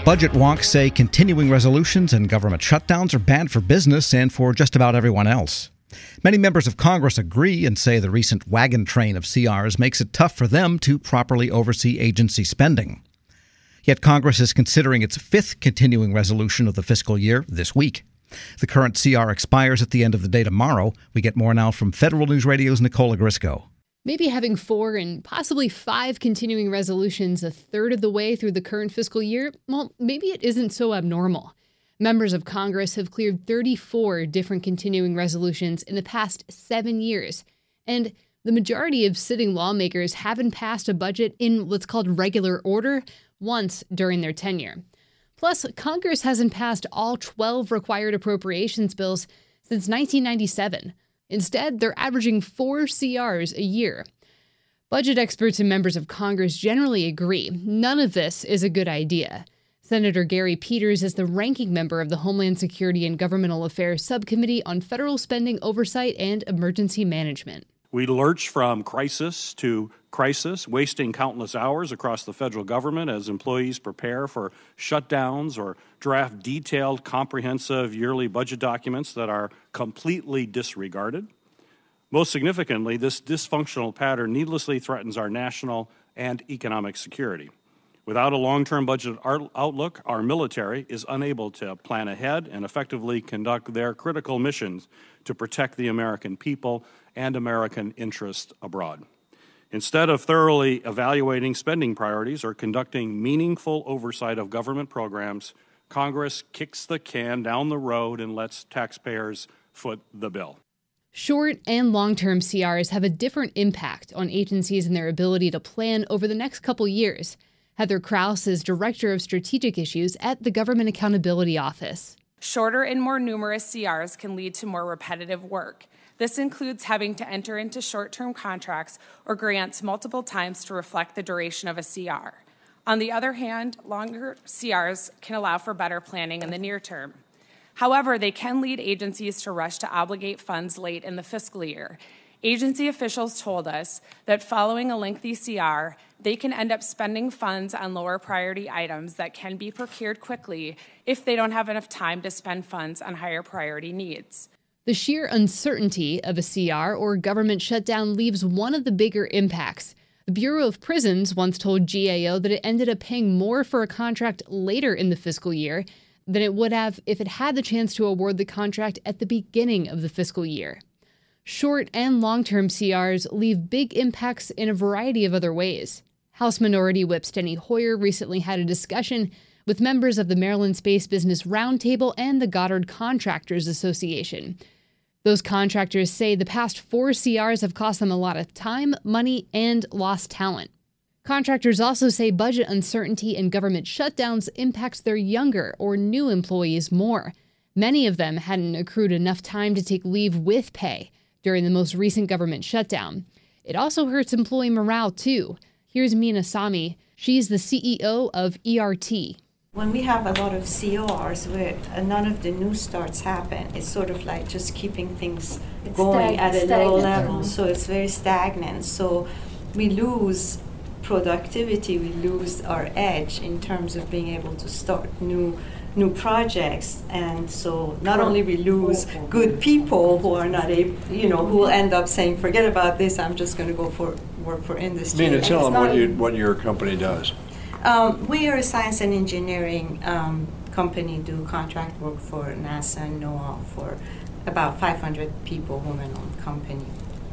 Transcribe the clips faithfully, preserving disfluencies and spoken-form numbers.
Budget wonks say continuing resolutions and government shutdowns are bad for business and for just about everyone else. Many members of Congress agree and say the recent wagon train of C Rs makes it tough for them to properly oversee agency spending. Yet Congress is considering its fifth continuing resolution of the fiscal year this week. The current C R expires at the end of the day tomorrow. We get more now from Federal News Radio's Nicola Grisco. Maybe having four and possibly five continuing resolutions a third of the way through the current fiscal year, well, maybe it isn't so abnormal. Members of Congress have cleared thirty-four different continuing resolutions in the past seven years. And the majority of sitting lawmakers haven't passed a budget in what's called regular order once during their tenure. Plus, Congress hasn't passed all twelve required appropriations bills since nineteen ninety-seven. Instead, they're averaging four C Rs a year. Budget experts and members of Congress generally agree none of this is a good idea. Senator Gary Peters is the ranking member of the Homeland Security and Governmental Affairs Subcommittee on Federal Spending Oversight and Emergency Management. We lurch from crisis to crisis, wasting countless hours across the federal government as employees prepare for shutdowns or draft detailed, comprehensive yearly budget documents that are completely disregarded. Most significantly, this dysfunctional pattern needlessly threatens our national and economic security. Without a long-term budget outlook, our military is unable to plan ahead and effectively conduct their critical missions to protect the American people and American interests abroad. Instead of thoroughly evaluating spending priorities or conducting meaningful oversight of government programs, Congress kicks the can down the road and lets taxpayers foot the bill. Short and long-term C Rs have a different impact on agencies and their ability to plan over the next couple years. Heather Kraus is Director of Strategic Issues at the Government Accountability Office. Shorter and more numerous C Rs can lead to more repetitive work. This includes having to enter into short-term contracts or grants multiple times to reflect the duration of a C R. On the other hand, longer C Rs can allow for better planning in the near term. However, they can lead agencies to rush to obligate funds late in the fiscal year. Agency officials told us that following a lengthy C R, they can end up spending funds on lower priority items that can be procured quickly if they don't have enough time to spend funds on higher priority needs. The sheer uncertainty of a C R or government shutdown leaves one of the bigger impacts. The Bureau of Prisons once told G A O that it ended up paying more for a contract later in the fiscal year than it would have if it had the chance to award the contract at the beginning of the fiscal year. Short and long-term C Rs leave big impacts in a variety of other ways. House Minority Whip Steny Hoyer recently had a discussion with members of the Maryland Space Business Roundtable and the Goddard Contractors Association. Those contractors say the past four C Rs have cost them a lot of time, money, and lost talent. Contractors also say budget uncertainty and government shutdowns impacts their younger or new employees more. Many of them hadn't accrued enough time to take leave with pay during the most recent government shutdown. It also hurts employee morale, too. Here's Mina Sami. She's the C E O of E R T. When we have a lot of C O Rs where none of the new starts happen, it's sort of like just keeping things it's going stag- at a low level. So it's very stagnant. So we lose productivity, we lose our edge in terms of being able to start new new projects, and so not only we lose good people who are not able, you know, who will end up saying, forget about this, I'm just going to go for work for industry. Mina, tell them what, you, what your company does. Um, we are a science and engineering um, company, do contract work for NASA and NOAA for about five hundred people, women-owned company.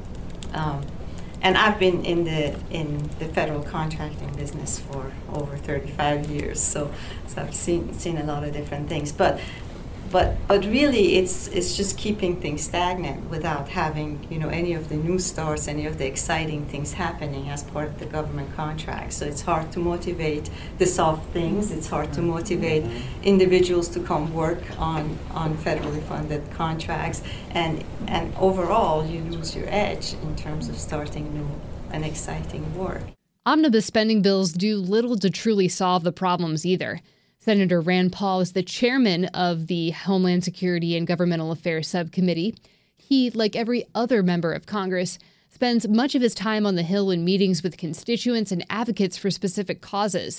Um, And I've been in the in the federal contracting business for over thirty-five years, so so I've seen seen a lot of different things. But but but really, it's it's just keeping things stagnant without having, you know, any of the new starts, any of the exciting things happening as part of the government contract. So it's hard to motivate the soft things. It's hard to motivate individuals to come work on on federally funded contracts, and and overall, you lose your edge in terms of starting new and exciting work. Omnibus spending bills do little to truly solve the problems either. Senator Rand Paul is the chairman of the Homeland Security and Governmental Affairs Subcommittee. He, like every other member of Congress, spends much of his time on the Hill in meetings with constituents and advocates for specific causes.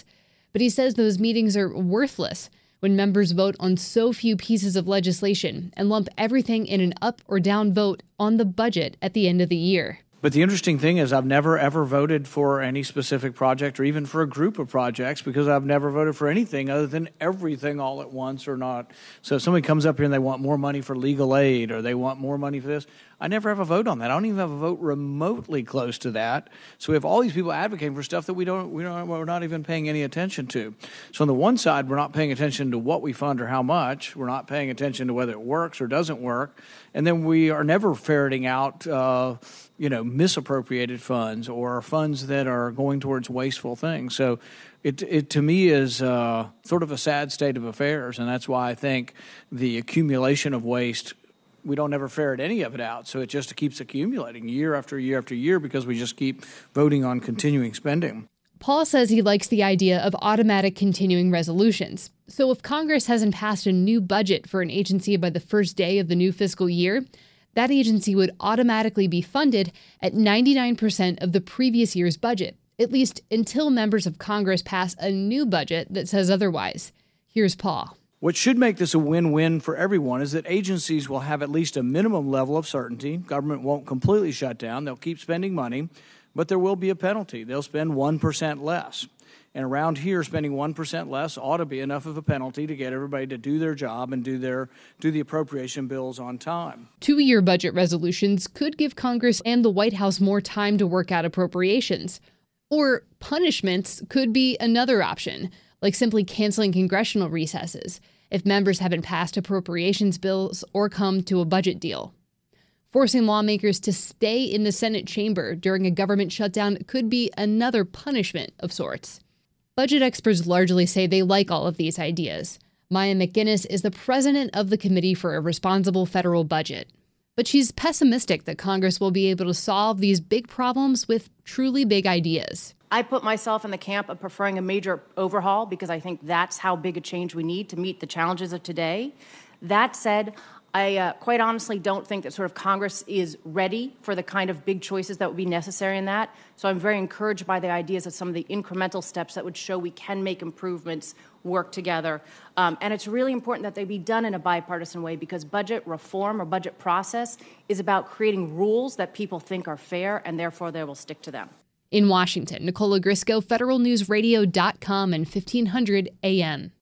But he says those meetings are worthless when members vote on so few pieces of legislation and lump everything in an up or down vote on the budget at the end of the year. But the interesting thing is I've never, ever voted for any specific project or even for a group of projects because I've never voted for anything other than everything all at once or not. So if somebody comes up here and they want more money for legal aid or they want more money for this, I never have a vote on that. I don't even have a vote remotely close to that. So we have all these people advocating for stuff that we don't, we don't, we're not even paying any attention to. So on the one side, we're not paying attention to what we fund or how much. We're not paying attention to whether it works or doesn't work. And then we are never ferreting out, uh, you know, misappropriated funds or funds that are going towards wasteful things. So it, it to me is uh, sort of a sad state of affairs, and that's why I think the accumulation of waste, we don't ever ferret any of it out. So it just keeps accumulating year after year after year because we just keep voting on continuing spending. Paul says he likes the idea of automatic continuing resolutions. So if Congress hasn't passed a new budget for an agency by the first day of the new fiscal year, that agency would automatically be funded at ninety-nine percent of the previous year's budget, at least until members of Congress pass a new budget that says otherwise. Here's Paul. What should make this a win-win for everyone is that agencies will have at least a minimum level of certainty. Government won't completely shut down. They'll keep spending money, but there will be a penalty. They'll spend one percent less. And around here, spending one percent less ought to be enough of a penalty to get everybody to do their job and do their do the appropriation bills on time. Two-year budget resolutions could give Congress and the White House more time to work out appropriations. Or punishments could be another option, like simply canceling congressional recesses if members haven't passed appropriations bills or come to a budget deal. Forcing lawmakers to stay in the Senate chamber during a government shutdown could be another punishment of sorts. Budget experts largely say they like all of these ideas. Maya McGinnis is the president of the Committee for a Responsible Federal Budget. But she's pessimistic that Congress will be able to solve these big problems with truly big ideas. I put myself in the camp of preferring a major overhaul because I think that's how big a change we need to meet the challenges of today. That said, I uh, quite honestly don't think that sort of Congress is ready for the kind of big choices that would be necessary in that. So I'm very encouraged by the ideas of some of the incremental steps that would show we can make improvements, work together. Um, and it's really important that they be done in a bipartisan way because budget reform or budget process is about creating rules that people think are fair and therefore they will stick to them. In Washington, Nicola Grisco, Federal News Radio dot com and fifteen hundred A M.